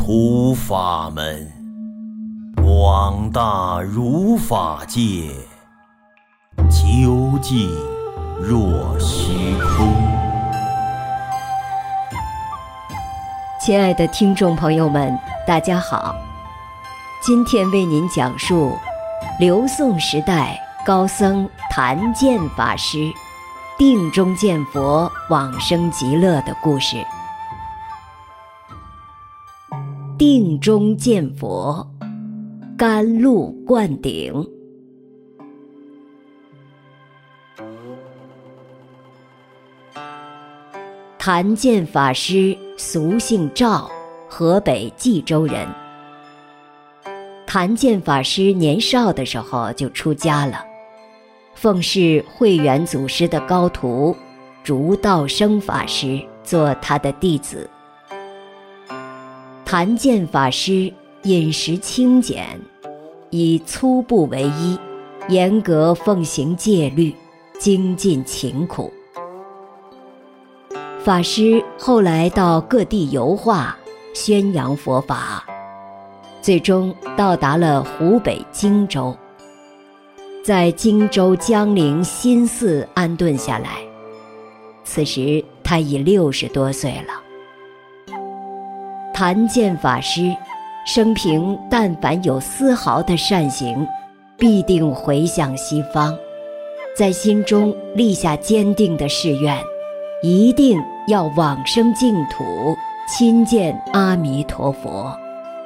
突法门，广大如法界，究竟若虚空。 亲爱的听众朋友们，大家好，今天为您讲述刘宋时代高僧谭健法师定中见佛往生极乐的故事。定中见佛，甘露灌顶。谭健法师俗姓赵，河北冀州人。谭健法师年少的时候就出家了，奉侍慧远祖师的高徒竺道生法师做他的弟子。谭健法师饮食清简，以粗布为衣，严格奉行戒律，精进勤苦。法师后来到各地游化，宣扬佛法，最终到达了湖北荆州，在荆州江陵新寺安顿下来。此时他已60多岁了。谭健法师生平但凡有丝毫的善行，必定回向西方，在心中立下坚定的誓愿，一定要往生净土，亲见阿弥陀佛。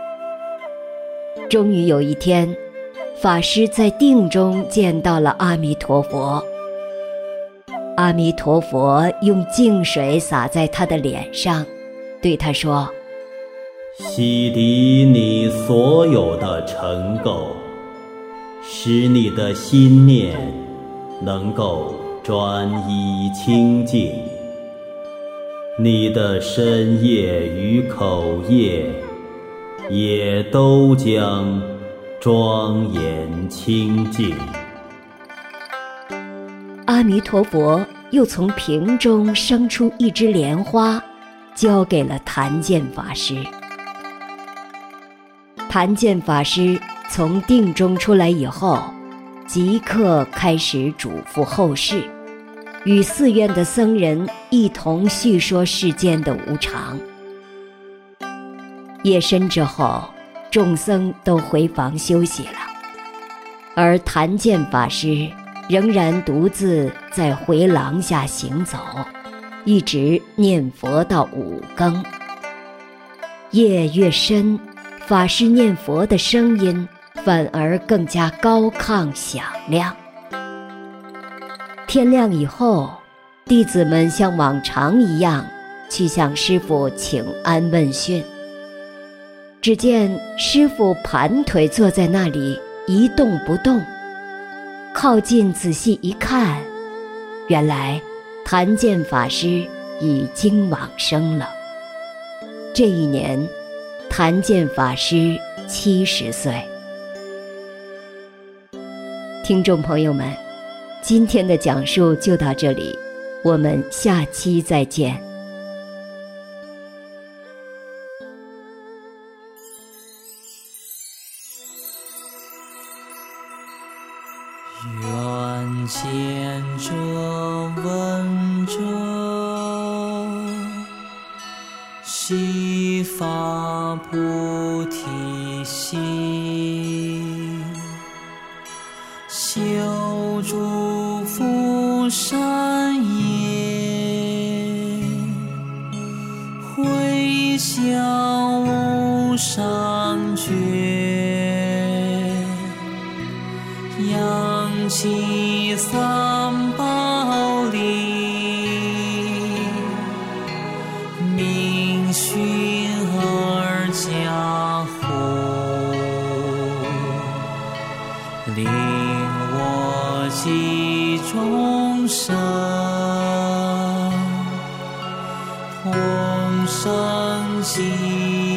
终于有一天，法师在定中见到了阿弥陀佛。阿弥陀佛用净水洒在他的脸上，对他说： 洗涤你所有的尘垢，使你的心念能够专一清净，你的身业与口业也都将庄严清净。 阿弥陀佛又从瓶中生出一枝莲花，交给了谭健法师。谭健法师从定中出来以后，即刻开始嘱咐后事，与寺院的僧人一同叙说世间的无常。夜深之后，众僧都回房休息了，而谭健法师仍然独自在回廊下行走，一直念佛到5更。夜越深，法师念佛的声音反而更加高亢响亮。天亮以后，弟子们像往常一样去向师父请安问讯。只见师父盘腿坐在那里一动不动，靠近仔细一看，原来谭健法师已经往生了。这一年，谭健法师70岁。听众朋友们，今天的讲述就到这里，我们下期再见。 愿见者闻者，悉发菩提心，修诸福善业，回向无上觉，扬起三宝力，明熏而加护，令我及众生同生极